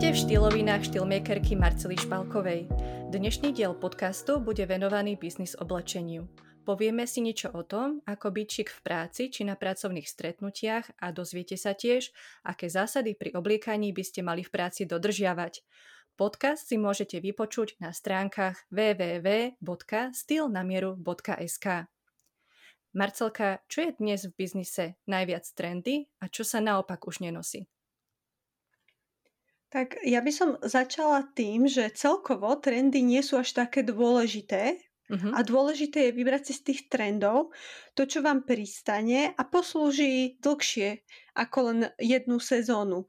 Vítajte v štýlovinách štýlmakerky Marcely Špalkovej. Dnešný diel podcastu bude venovaný biznis oblečeniu. Povieme si niečo o tom, ako byť šik v práci či na pracovných stretnutiach a dozviete sa tiež, aké zásady pri obliekaní by ste mali v práci dodržiavať. Podcast si môžete vypočuť na stránkach www.stylnamieru.sk. Marcelka, čo je dnes v biznise najviac trendy a čo sa naopak už nenosí? Tak ja by som začala tým, že celkovo trendy nie sú až také dôležité a dôležité je vybrať si z tých trendov to, čo vám pristane a poslúži dlhšie ako len jednu sezónu.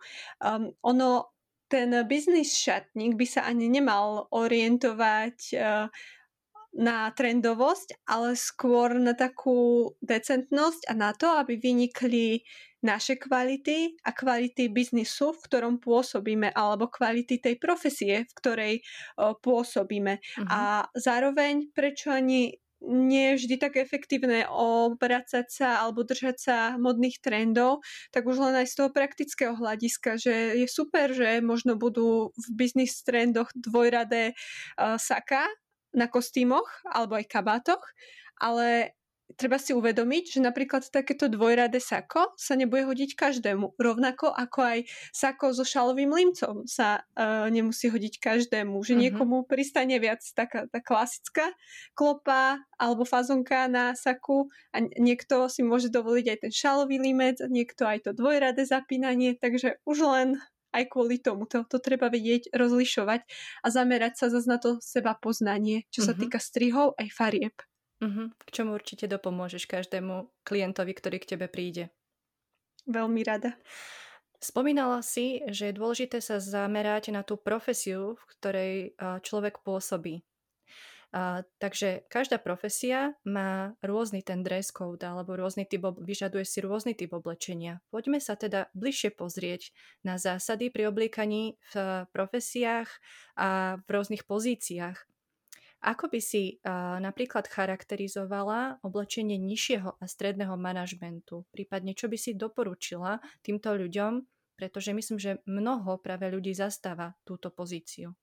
Ten biznis šatník by sa ani nemal orientovať na trendovosť, ale skôr na takú decentnosť a na to, aby vynikli naše kvality a kvality biznisu, v ktorom pôsobíme, alebo kvality tej profesie, v ktorej pôsobíme. A zároveň, prečo ani nie je vždy tak efektívne obracať sa alebo držať sa modných trendov, tak už len aj z toho praktického hľadiska, že je super, že možno budú v biznis trendoch dvojradé saka na kostýmoch alebo aj kabátoch, ale treba si uvedomiť, že napríklad takéto dvojradé sako sa nebude hodiť každému. Rovnako ako aj sako so šalovým límcom sa nemusí hodiť každému. Že niekomu pristane viac taká tá klasická klopa alebo fazonka na saku a niekto si môže dovoliť aj ten šalový límec, niekto aj to dvojradé zapínanie, takže už len aj kvôli tomu to treba vedieť rozlišovať a zamerať sa zase na to seba poznanie, čo sa týka strihov aj farieb. K čomu určite dopomôžeš každému klientovi, ktorý k tebe príde. Veľmi rada. Spomínala si, že je dôležité sa zamerať na tú profesiu, v ktorej človek pôsobí. Takže každá profesia má rôzny ten dress code alebo vyžaduje si rôzny typ oblečenia. Poďme sa teda bližšie pozrieť na zásady pri obliekaní v profesiách a v rôznych pozíciách. Ako by si napríklad charakterizovala oblečenie nižšieho a stredného manažmentu? Prípadne, čo by si doporučila týmto ľuďom? Pretože myslím, že mnoho práve ľudí zastáva túto pozíciu.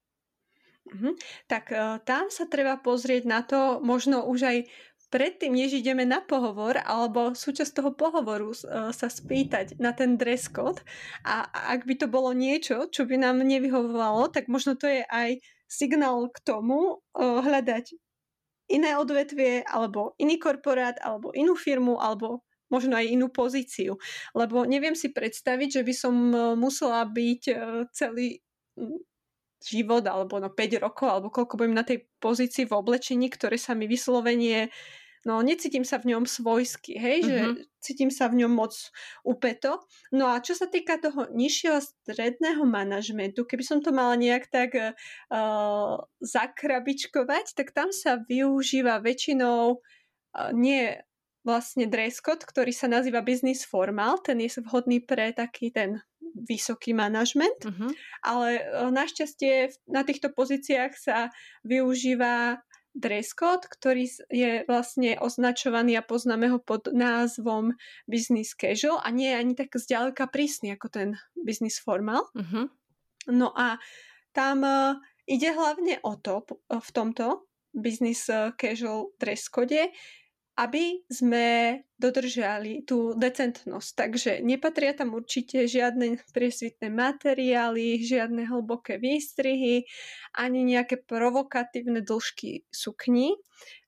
Tak tam sa treba pozrieť na to, možno už aj predtým, než ideme na pohovor, alebo súčasť toho pohovoru sa spýtať na ten dress code. A ak by to bolo niečo, čo by nám nevyhovovalo, tak možno to je aj signál k tomu hľadať iné odvetvie, alebo iný korporát, alebo inú firmu, alebo možno aj inú pozíciu. Lebo neviem si predstaviť, že by som musela byť celý život, alebo 5 rokov, alebo koľko budem na tej pozícii v oblečení, ktoré sa mi vyslovenie, necítim sa v ňom svojsky, že cítim sa v ňom moc upeto. No a čo sa týka toho nižšieho stredného manažmentu, keby som to mala nejak tak zakrabičkovať, tak tam sa využíva väčšinou nie vlastne dress code, ktorý sa nazýva business formal, ten je vhodný pre taký ten vysoký manažment, ale našťastie na týchto pozíciách sa využíva dress code, ktorý je vlastne označovaný a poznáme ho pod názvom business casual a nie je ani tak zďaleka prísny ako ten business formal. No a tam ide hlavne o to v tomto business casual dress code, aby sme dodržali tú decentnosť. Takže nepatria tam určite žiadne priesvitné materiály, žiadne hlboké výstrihy, ani nejaké provokatívne dĺžky sukní.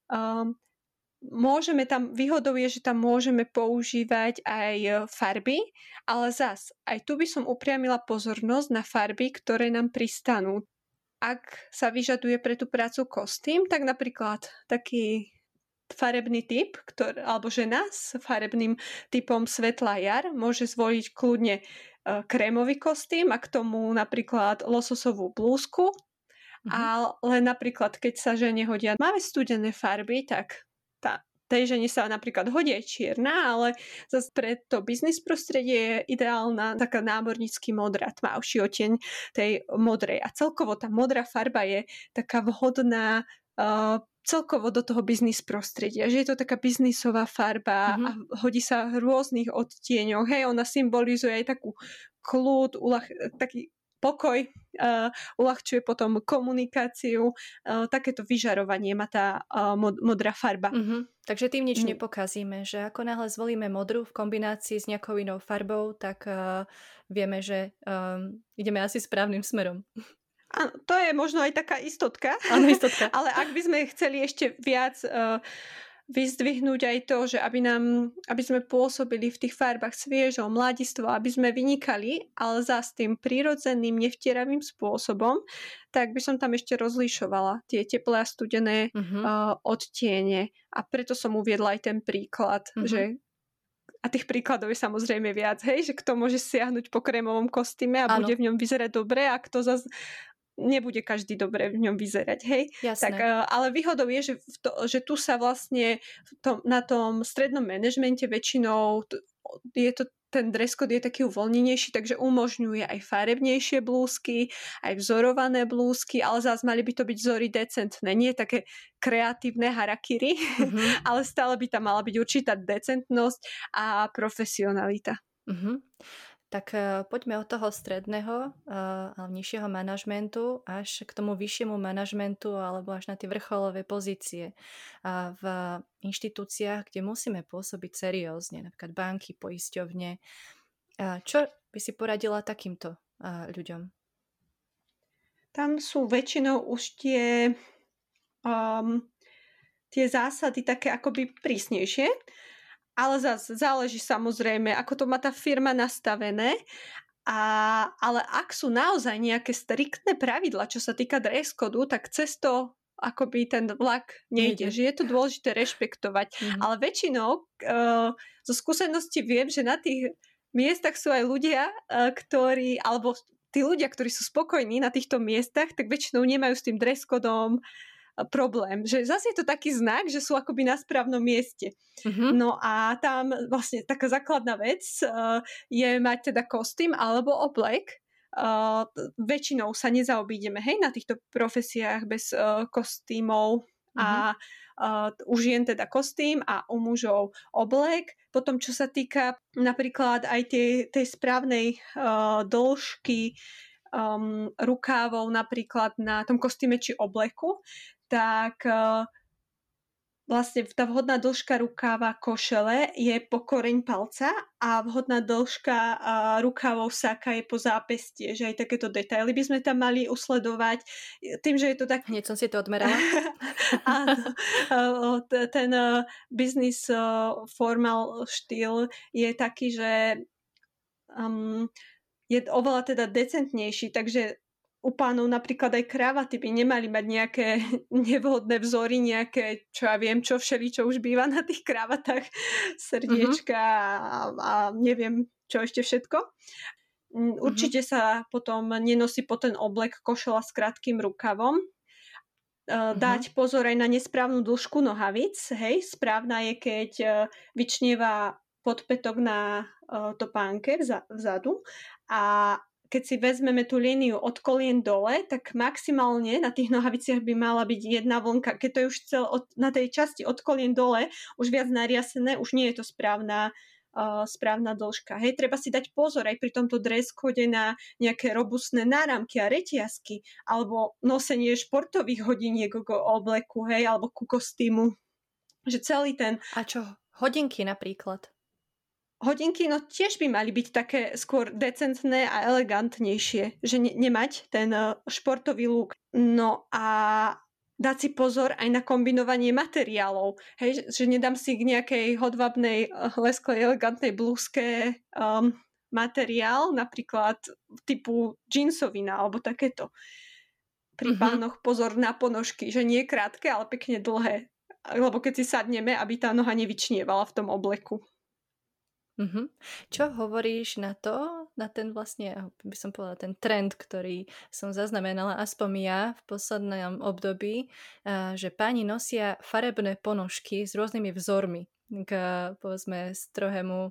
Výhodou je, že tam môžeme používať aj farby, ale zas, aj tu by som upriamila pozornosť na farby, ktoré nám pristanú. Ak sa vyžaduje pre tú prácu kostým, tak napríklad taký farebný typ, alebo žena s farebným typom svetlá jar môže zvoliť kľudne krémový kostým a k tomu napríklad lososovú blúzku. Ale napríklad, keď sa žene hodia máme studené farby, tak tej žene sa napríklad hodí aj čierna, ale zase pre to biznis prostredie je ideálna taká námornícky modrá, tmavší odtieň tej modrej. A celkovo tá modrá farba je taká vhodná celkovo do toho biznis prostredia, že je to taká biznisová farba a hodí sa v rôznych odtieňoch. Ona symbolizuje aj takú kľud, taký pokoj, uľahčuje potom komunikáciu, takéto vyžarovanie má tá modrá farba. Takže tým nič nepokazíme, že ako náhle zvolíme modrú v kombinácii s nejakou inou farbou, tak vieme, že ideme asi správnym smerom. Áno, to je možno aj taká istotka. Áno, istotka. Ale ak by sme chceli ešte viac vyzdvihnúť aj to, že aby sme pôsobili v tých farbách sviežo, mladistvo, aby sme vynikali, ale zás tým prirodzeným, nevtieravým spôsobom, tak by som tam ešte rozlišovala tie teplé a studené odtiene. A preto som uviedla aj ten príklad, že a tých príkladov je samozrejme viac, hej, že kto môže siahnuť po krémovom kostýme a bude v ňom vyzerať dobre a kto zase nebude každý dobre v ňom vyzerať, hej? Jasné. Tak, ale výhodou je, že tu sa vlastne na tom strednom manažmente väčšinou ten dress code je taký uvoľnenejší, takže umožňuje aj farebnejšie blúzky, aj vzorované blúzky, ale zás mali by to byť vzory decentné, nie také kreatívne harakiri, ale stále by tam mala byť určitá decentnosť a profesionalita. Tak poďme od toho stredného a nižšieho manažmentu až k tomu vyššiemu manažmentu alebo až na tie vrcholové pozície v inštitúciách, kde musíme pôsobiť seriózne, napríklad banky, poisťovne. Čo by si poradila takýmto ľuďom? Tam sú väčšinou už tie zásady také akoby prísnejšie, ale zase záleží samozrejme, ako to má tá firma nastavené. Ale ak sú naozaj nejaké striktné pravidla, čo sa týka dress codu, tak cez to akoby ten vlak nejde. Že je to dôležité rešpektovať. Ale väčšinou zo skúsenosti viem, že na tých miestach sú aj ľudia, alebo tí ľudia, ktorí sú spokojní na týchto miestach, tak väčšinou nemajú s tým dress codom problém. Že zase je to taký znak, že sú akoby na správnom mieste. No a tam vlastne taká základná vec je mať teda kostým alebo oblek. Väčšinou sa nezaobídeme, hej, na týchto profesiách bez kostýmov a u žien teda kostým a u mužov oblek. Potom, čo sa týka napríklad aj tej správnej dĺžky rukávov napríklad na tom kostýme či obleku, tak vlastne tá vhodná dĺžka rukáva košele je po koreň palca a vhodná dĺžka rukávov saka je po zápestie, že aj takéto detaily by sme tam mali usledovať. Tým, že je to tak... Hneď som si to odmerala. Ten business formal štýl je taký, že je oveľa teda decentnejší, takže u pánov napríklad aj kravaty by nemali mať nejaké nevhodné vzory, nejaké, čo ja viem, čo všeličo už býva na tých kravatách, srdiečka a neviem, čo ešte všetko. Určite sa potom nenosí po ten oblek košela s krátkym rukavom. Dať pozor aj na nesprávnu dĺžku nohavic. Hej, správna je, keď vyčnieva podpätok na topánke vzadu a keď si vezmeme tú líniu od kolien dole, tak maximálne na tých nohaviciach by mala byť jedna vlnka. Keď to je už na tej časti od kolien dole už viac nariasené, už nie je to správna dĺžka. Hej, treba si dať pozor aj pri tomto dress code na nejaké robustné náramky a reťazky alebo nosenie športových hodiniek k obleku, hej, alebo ku kostýmu. Že celý ten... A čo? Hodinky napríklad? Hodinky, no tiež by mali byť také skôr decentné a elegantnejšie, že nemať ten športový look. No a dať si pozor aj na kombinovanie materiálov. Hej, že nedám si k nejakej hodvábnej, lesklej, elegantnej blúzke materiál, napríklad typu džínsovina alebo takéto. Pri pánoch pozor na ponožky, že nie krátke, ale pekne dlhé. Lebo keď si sadneme, aby tá noha nevyčnievala v tom obleku. Čo hovoríš na ten vlastne, by som povedala, ten trend, ktorý som zaznamenala aspoň ja v poslednom období, že páni nosia farebné ponožky s rôznymi vzormi k, povedzme, strohému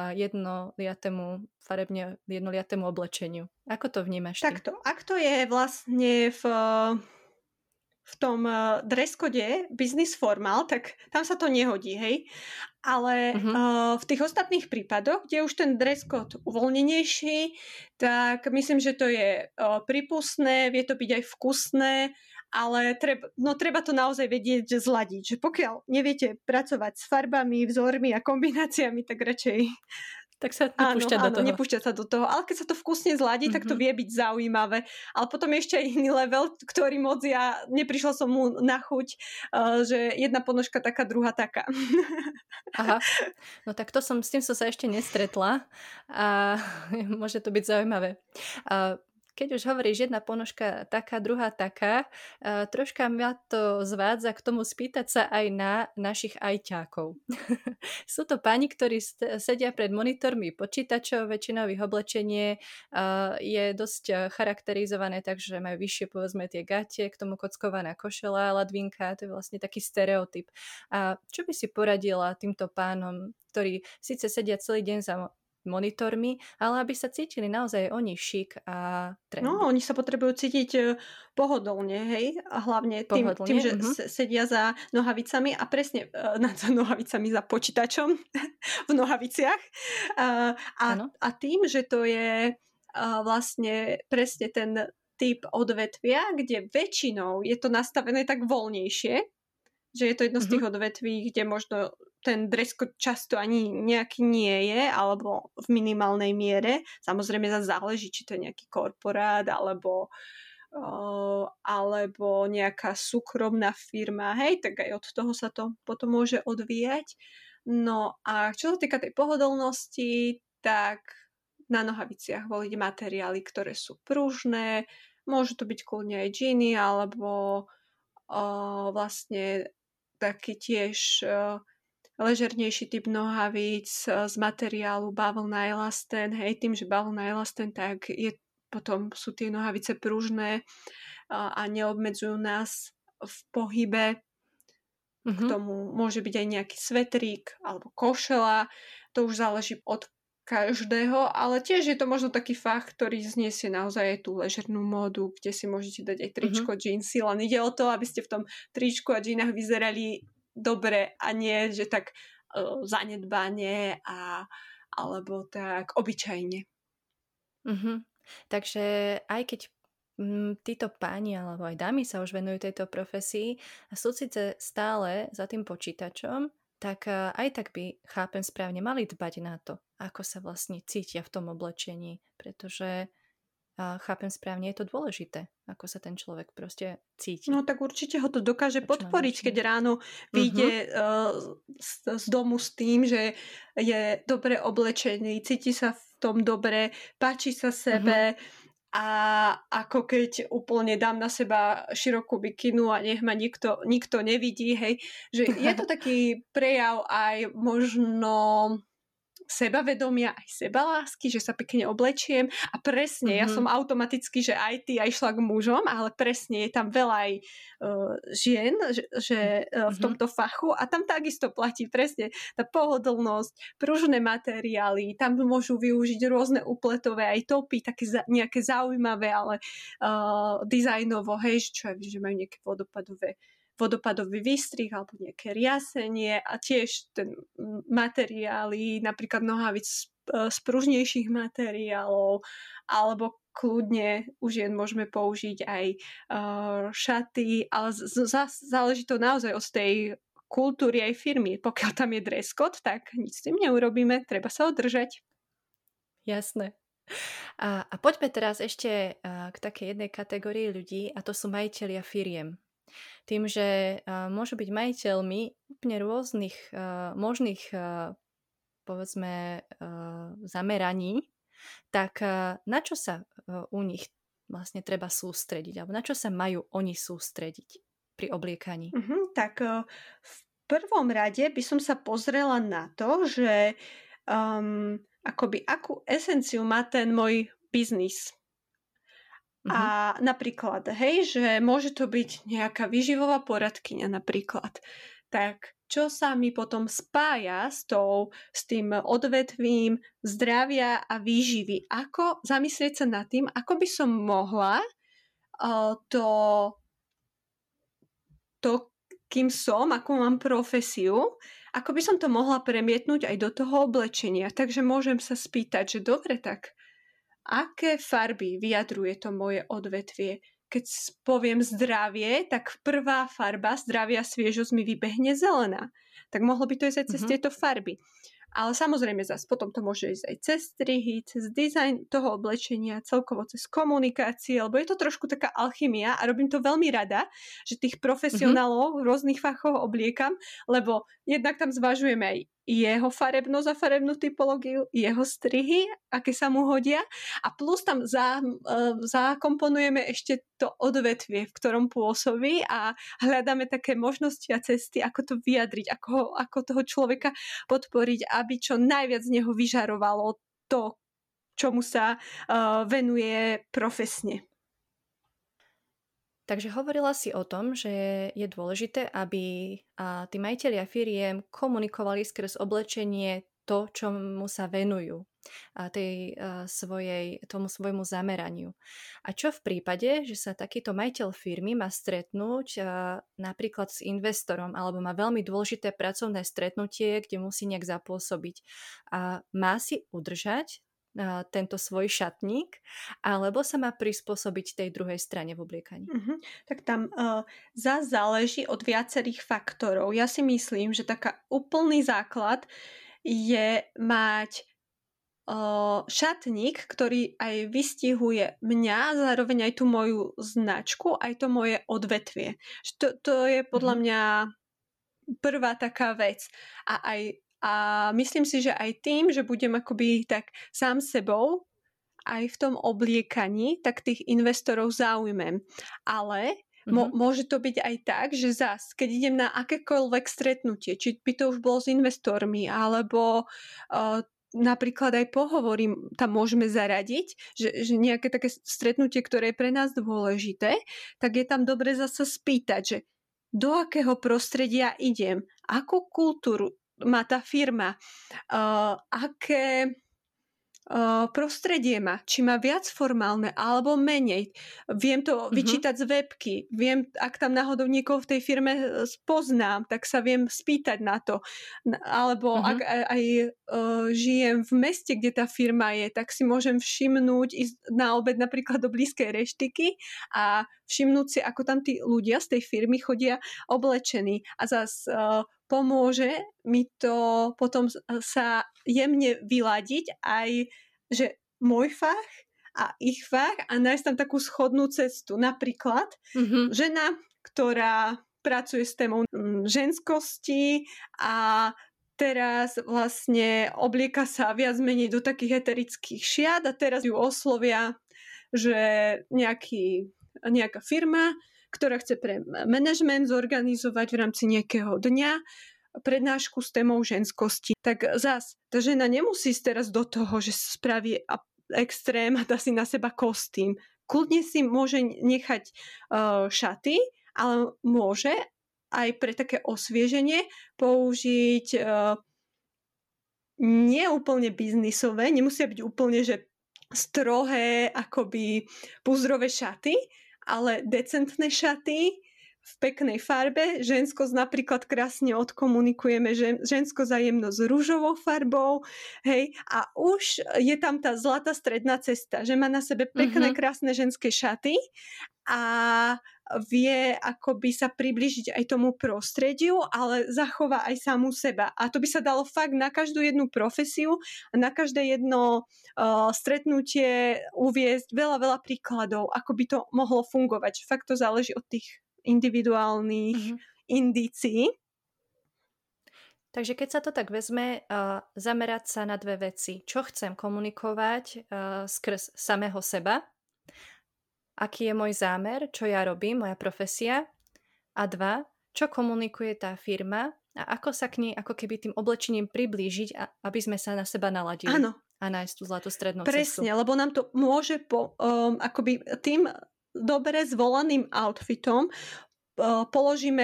farebne jednoliatému oblečeniu. Ako to vnímaš ty? Takto. Ak to je vlastne v v tom dress code business formal, tak tam sa to nehodí, hej. Ale v tých ostatných prípadoch, kde je už ten dress code uvoľnenejší, tak myslím, že to je prípustné, vie to byť aj vkusné, ale treba to naozaj vedieť zladiť, že pokiaľ neviete pracovať s farbami, vzormi a kombináciami, tak radšej tak sa nepúšťať do toho. Nepúšťať sa do toho. Ale keď sa to vkusne zladí, tak to vie byť zaujímavé. Ale potom je ešte aj iný level, ktorý moc neprišla som mu na chuť, že jedna ponožka taká, druhá taká. Aha, no tak s tým som sa ešte nestretla a môže to byť zaujímavé. Keď už hovoríš jedna ponožka taká, druhá taká, troška mňa to zvádza k tomu spýtať sa aj na našich ajťákov. Sú to páni, ktorí sedia pred monitormi počítačov, väčšinou ich oblečenie je dosť charakterizované, takže majú vyššie povedzme tie gate, k tomu kockovaná košela, ladvinka, to je vlastne taký stereotyp. A čo by si poradila týmto pánom, ktorí síce sedia celý deň za monitormi, ale aby sa cítili naozaj oni šik a trendy. No, oni sa potrebujú cítiť pohodlne, hej? A hlavne tým, že sedia za nohavicami a presne za nohavicami, za počítačom v nohaviciach. A tým, že to je vlastne presne ten typ odvetvia, kde väčšinou je to nastavené tak voľnejšie, že je to jedno z tých odvetví, kde možno ten dress code často ani nejaký nie je, alebo v minimálnej miere. Samozrejme záleží, či to je nejaký korporát, alebo nejaká súkromná firma. Hej, tak aj od toho sa to potom môže odvíjať. No a čo sa týka tej pohodlnosti, tak na nohaviciach voliť materiály, ktoré sú pružné. Môžu to byť kľudne aj džíny, alebo vlastne taký tiež ležernejší typ nohavíc z materiálu bavlna elastén. Hej, tým, že bavlna elastén, tak potom sú tie nohavice pružné a neobmedzujú nás v pohybe. K tomu môže byť aj nejaký svetrík alebo košela. To už záleží od každého, ale tiež je to možno taký fach, ktorý zniesie naozaj aj tú ležernú módu, kde si môžete dať aj tričko, džínsy, len ide o to, aby ste v tom tričku a džínach vyzerali dobre a nie, že tak zanedbane alebo tak obyčajne. Takže aj keď títo páni alebo aj dámy sa už venujú tejto profesii a sú síce stále za tým počítačom, tak aj tak by, chápem správne, mali dbať na to, ako sa vlastne cítia v tom oblečení, pretože chápem správne, je to dôležité, ako sa ten človek proste cíti. No tak určite ho to dokáže podporiť, keď ráno vyjde z domu s tým, že je dobre oblečený, cíti sa v tom dobre, páči sa sebe a ako keď úplne dám na seba širokú bikinu a nech ma nikto nevidí, hej, že je to taký prejav aj možno sebavedomia, aj sebalásky, že sa pekne oblečiem a presne, ja som automaticky, že aj ty, aj šla k mužom, ale presne je tam veľa aj žien, že v tomto fachu a tam takisto platí presne tá pohodlnosť, pružné materiály, tam môžu využiť rôzne úpletové aj topy, také nejaké zaujímavé, ale dizajnovo, hej, čo že majú nejaké vodopádový výstrih alebo nejaké riasenie a tiež ten materiály, napríklad nohavic z pružnejších materiálov alebo kľudne už jen môžeme použiť aj šaty, ale záleží to naozaj od tej kultúry aj firmy. Pokiaľ tam je dress code, tak nič s tým neurobíme, treba sa održať. Jasné. A poďme teraz ešte k takej jednej kategórii ľudí a to sú majitelia firiem. Tým, že môžu byť majiteľmi úplne rôznych možných povedzme zameraní, tak na čo sa u nich vlastne treba sústrediť alebo na čo sa majú oni sústrediť pri obliekaní? Tak v prvom rade by som sa pozrela na to, že akoby akú esenciu má ten môj biznis. A napríklad, hej, že môže to byť nejaká výživová poradkyňa napríklad. Tak čo sa mi potom spája s tým odvetvím zdravia a výživy? Ako zamyslieť sa nad tým, ako by som mohla to, kým som, ako mám profesiu, ako by som to mohla premietnúť aj do toho oblečenia. Takže môžem sa spýtať, že dobre, tak aké farby vyjadruje to moje odvetvie? Keď poviem zdravie, tak prvá farba, zdravia sviežosť mi vybehne zelená. Tak mohlo by to ísť aj cez tieto farby. Ale samozrejme zase potom to môže ísť aj cez strihy, cez dizajn toho oblečenia, celkovo cez komunikácie, lebo je to trošku taká alchymia a robím to veľmi rada, že tých profesionálov v rôznych fachoch obliekam, lebo jednak tam zvažujeme aj jeho farebnosť a farebnú typológiu, jeho strihy, aké sa mu hodia a plus tam zakomponujeme ešte to odvetvie, v ktorom pôsobí a hľadáme také možnosti a cesty, ako to vyjadriť, ako toho človeka podporiť, aby čo najviac z neho vyžarovalo to, čomu sa venuje profesne. Takže hovorila si o tom, že je dôležité, aby tí majitelia firiem komunikovali skrz oblečenie to, čomu sa venujú, tomu svojmu zameraniu. A čo v prípade, že sa takýto majiteľ firmy má stretnúť napríklad s investorom alebo má veľmi dôležité pracovné stretnutie, kde musí nejak zapôsobiť a má si udržať tento svoj šatník, alebo sa má prispôsobiť tej druhej strane v obliekaní? Tak tam záleží od viacerých faktorov. Ja si myslím, že taká úplný základ je mať šatník, ktorý aj vystihuje mňa, zároveň aj tú moju značku, aj to moje odvetvie. To je podľa mňa prvá taká vec. A myslím si, že aj tým, že budem akoby tak sám sebou aj v tom obliekaní, tak tých investorov zaujmem. Ale môže to byť aj tak, že keď idem na akékoľvek stretnutie, či by to už bolo s investormi, alebo napríklad aj pohovorím, tam môžeme zaradiť, že nejaké také stretnutie, ktoré je pre nás dôležité, tak je tam dobre zase spýtať, že do akého prostredia idem, akú kultúru má tá firma, aké prostredie má, či má viac formálne alebo menej. Viem to vyčítať z webky, viem, ak tam náhodou niekoho v tej firme spoznám, tak sa viem spýtať na to. Alebo ak aj žijem v meste, kde tá firma je, tak si môžem všimnúť ísť na obed napríklad do blízkej reštiky a všimnúť si, ako tam tí ľudia z tej firmy chodia oblečení. A zase pomôže mi to potom sa jemne vyladiť aj, že môj fach a ich fach a nájsť tam takú schodnú cestu. Napríklad žena, ktorá pracuje s témou ženskosti a teraz vlastne oblieka sa viac menej do takých eterických šiat a teraz ju oslovia, že nejaká firma, ktorá chce pre manažment zorganizovať v rámci nejakého dňa prednášku s témou ženskosti. Tak zas, tá žena nemusí ísť teraz do toho, že spraví extrém a dá si na seba kostým. Kľudne si môže nechať šaty, ale môže aj pre také osvieženie použiť neúplne biznisové, nemusia byť úplne, že strohé, akoby púzdrové šaty, ale decentné šaty v peknej farbe. Ženskosť napríklad krásne odkomunikujeme, ženskosť a jemnosť s ružovou farbou, hej, a už je tam tá zlatá stredná cesta, že má na sebe pekné, krásne ženské šaty a vie akoby sa priblížiť aj tomu prostrediu, ale zachová aj samú seba. A to by sa dalo fakt na každú jednu profesiu a na každé jedno stretnutie uviesť veľa príkladov, ako by to mohlo fungovať. Fakt to záleží od tých individuálnych indícií. Takže keď sa to tak vezme, zamerať sa na dve veci. Čo chcem komunikovať skrz samého seba, aký je môj zámer, čo ja robím, moja profesia, a dva, čo komunikuje tá firma a ako sa k nej ako keby tým oblečením priblížiť, aby sme sa na seba naladili. Áno. A nájsť tú zlatú strednú cestu. Presne, lebo nám to môže akoby tým dobre zvoleným outfitom položíme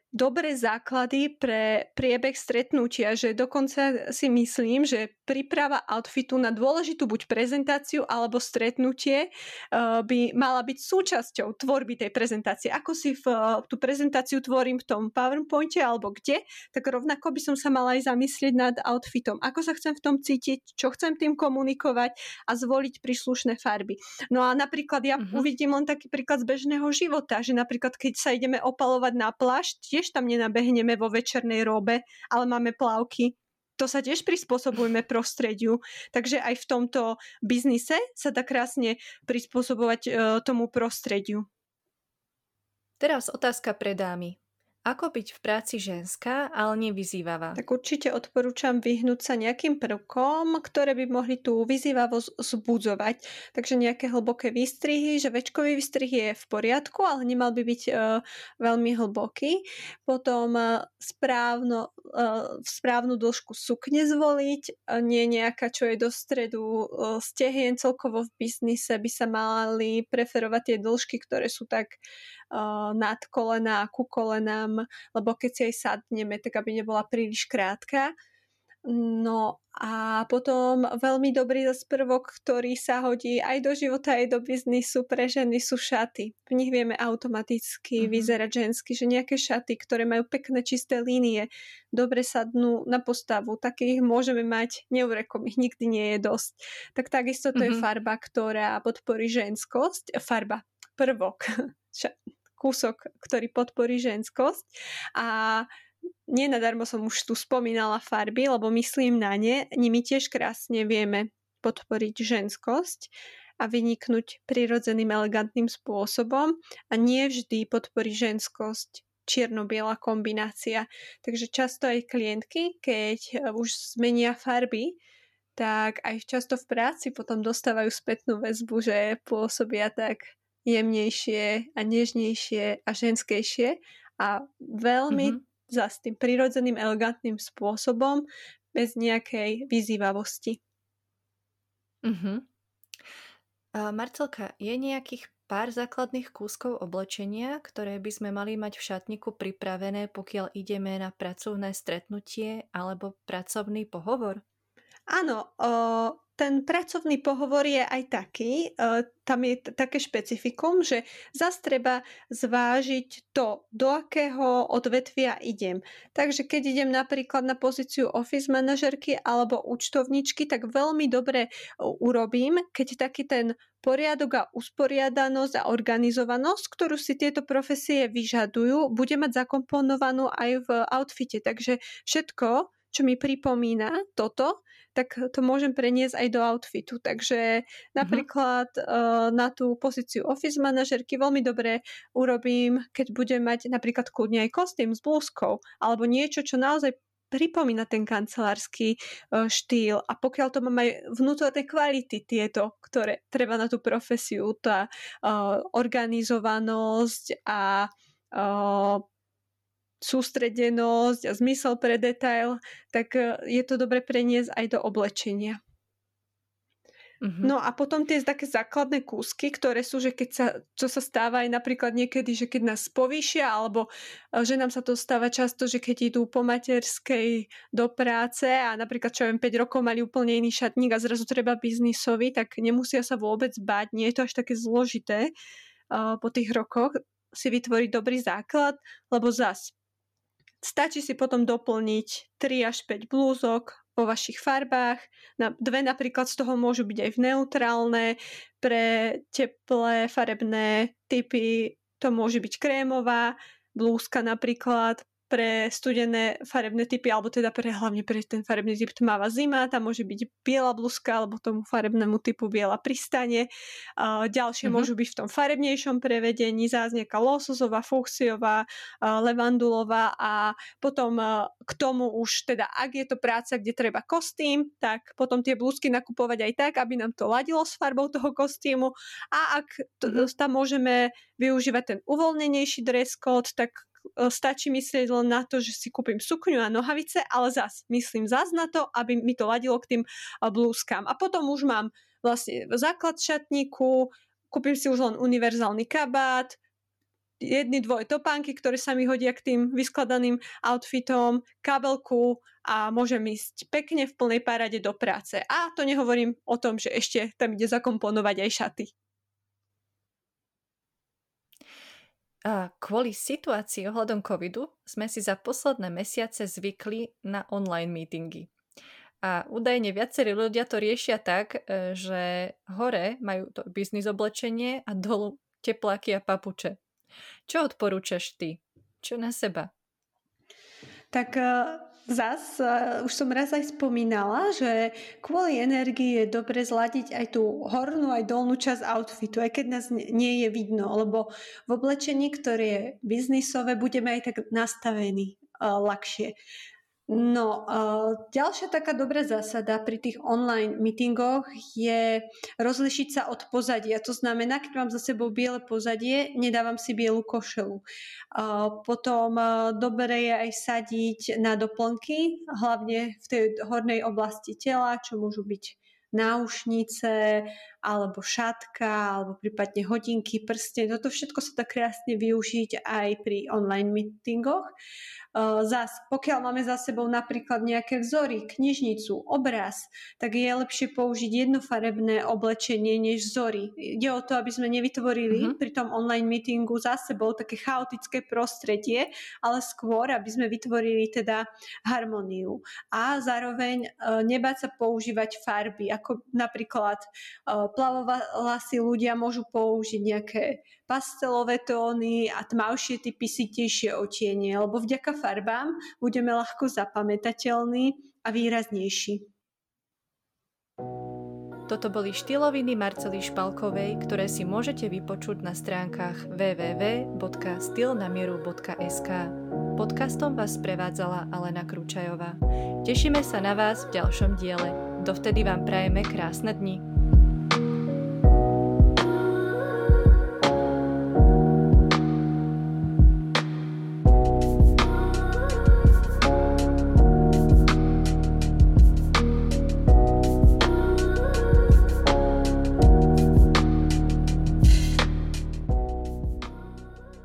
dobré základy pre priebeh stretnutia, že dokonca si myslím, že príprava outfitu na dôležitú buď prezentáciu alebo stretnutie by mala byť súčasťou tvorby tej prezentácie. Ako si tú prezentáciu tvorím v tom PowerPointe alebo kde, tak rovnako by som sa mala aj zamyslieť nad outfitom. Ako sa chcem v tom cítiť, čo chcem tým komunikovať a zvoliť príslušné farby. No a napríklad ja uvidím len taký príklad z bežného života, že napríklad keď sa ideme opalovať na plášť, tiež tam nenabehneme vo večernej robe, ale máme plavky. To sa tiež prispôsobujeme prostrediu. Takže aj v tomto biznise sa dá krásne prispôsobovať tomu prostrediu. Teraz otázka pre dámy. Ako byť v práci ženská, ale nevyzývavá? Tak určite odporúčam vyhnúť sa nejakým prvkom, ktoré by mohli tú vyzývavosť zbudzovať. Takže nejaké hlboké výstrihy, že večkový výstrih je v poriadku, ale nemal by byť veľmi hlboký. Potom správnu dĺžku sukne zvoliť, nie nejaká, čo je do stredu stehien. Celkovo v biznise by sa mali preferovať tie dĺžky, ktoré sú tak nad kolená a ku kolenám, lebo keď si aj sadneme, tak aby nebola príliš krátka. No a potom veľmi dobrý zase prvok, ktorý sa hodí aj do života, aj do biznisu pre ženy, sú šaty. V nich vieme automaticky vyzerať žensky, že nejaké šaty, ktoré majú pekné čisté línie, dobre sadnú na postavu, takých môžeme mať, neurekom, ich nikdy nie je dosť. Tak takisto to je farba, ktorá podporí ženskosť. Prvok. Kúsok, ktorý podporí ženskosť. A nenadarmo som už tu spomínala farby, lebo myslím na ne. Nimi tiež krásne vieme podporiť ženskosť a vyniknúť prirodzeným, elegantným spôsobom. A nie vždy podporí ženskosť čierno-biela kombinácia. Takže často aj klientky, keď už zmenia farby, tak aj často v práci potom dostávajú spätnú väzbu, že pôsobia tak jemnejšie a nežnejšie a ženskejšie a veľmi zas tým prirodzeným, elegantným spôsobom bez nejakej vyzývavosti. Marcelka, je nejakých pár základných kúskov oblečenia, ktoré by sme mali mať v šatníku pripravené, pokiaľ ideme na pracovné stretnutie alebo pracovný pohovor? Áno, ten pracovný pohovor je aj taký, tam je také špecifikum, že zas treba zvážiť to, do akého odvetvia idem. Takže keď idem napríklad na pozíciu office manažerky alebo účtovničky, tak veľmi dobre urobím, keď taký ten poriadok a usporiadanosť a organizovanosť, ktorú si tieto profesie vyžadujú, bude mať zakomponovanú aj v outfite. Takže všetko, čo mi pripomína toto, tak to môžem preniesť aj do outfitu. Takže napríklad na tú pozíciu office manažerky veľmi dobre urobím, keď budem mať napríklad kľudne aj kostým s blúzkou alebo niečo, čo naozaj pripomína ten kancelársky štýl. A pokiaľ to mám aj vnútorné kvality tieto, ktoré treba na tú profesiu, tá organizovanosť a sústredenosť a zmysel pre detail, tak je to dobre preniesť aj do oblečenia. No a potom tie také základné kúsky, ktoré sú, že čo sa stáva aj napríklad niekedy, že keď nás povýšia, alebo že nám sa to stáva často, že keď idú po materskej do práce a napríklad čo 5 rokov mali úplne iný šatník a zrazu treba biznisový, tak nemusia sa vôbec báť, nie je to až také zložité po tých rokoch si vytvoriť dobrý základ, lebo zas stačí si potom doplniť 3 až 5 blúzok vo vašich farbách. Dve napríklad z toho môžu byť aj neutrálne. Pre teplé farebné typy to môže byť krémová blúzka napríklad. Pre studené farebné typy, alebo teda hlavne pre ten farebný typ tmavá zima, tam môže byť biela blúzka, alebo tomu farebnému typu biela pristane. Ďalšie môžu byť v tom farebnejšom prevedení, zás nejaká lososová, fuchsiová, levandulová a potom k tomu už teda, ak je to práca, kde treba kostým, tak potom tie blúzky nakupovať aj tak, aby nám to ladilo s farbou toho kostýmu a ak tam môžeme využívať ten uvoľnenejší dress code, tak stačí myslieť len na to, že si kúpim sukňu a nohavice, ale myslím na to, aby mi to ladilo k tým blúzkam. A potom už mám vlastne základ šatníku, kúpim si už len univerzálny kabát, jedny dvoje topánky, ktoré sa mi hodia k tým vyskladaným outfitom, kabelku a môžem ísť pekne v plnej paráde do práce. A to nehovorím o tom, že ešte tam ide zakomponovať aj šaty. A kvôli situácii ohľadom covidu sme si za posledné mesiace zvykli na online meetingy. A údajne viacerí ľudia to riešia tak, že hore majú to biznis oblečenie a dolu tepláky a papuče. Čo odporúčaš ty? Čo na seba? Tak už som raz aj spomínala, že kvôli energii je dobre zladiť aj tú hornú, aj dolnú časť outfitu, aj keď nás nie je vidno, lebo v oblečení, ktoré je biznisové, budeme aj tak nastavení ľahšie. No, ďalšia taká dobrá zásada pri tých online meetingoch je rozlišiť sa od pozadia. To znamená, keď mám za sebou biele pozadie, nedávam si bielu košelu. Potom dobre je aj sadiť na doplnky, hlavne v tej hornej oblasti tela, čo môžu byť náušnice, alebo šatka, alebo prípadne hodinky, prsteň. Toto všetko sa dá krásne využiť aj pri online meetingoch. Pokiaľ máme za sebou napríklad nejaké vzory, knižnicu, obraz, tak je lepšie použiť jednofarebné oblečenie než vzory. Ide o to, aby sme nevytvorili pri tom online meetingu za sebou také chaotické prostredie, ale skôr, aby sme vytvorili teda harmóniu. A zároveň nebáť sa používať farby, ako napríklad plavovlasí ľudia môžu použiť nejaké pastelové tóny a tmavšie typy sitejšie odtiene, lebo vďaka farbám budeme ľahko zapamätateľní a výraznejší. Toto boli štýloviny Marcely Špalkovej, ktoré si môžete vypočuť na stránkach www.stylnamieru.sk. Podcastom vás prevádzala Alena Kručajová. Tešíme sa na vás v ďalšom diele. Dovtedy vám prajeme krásne dni.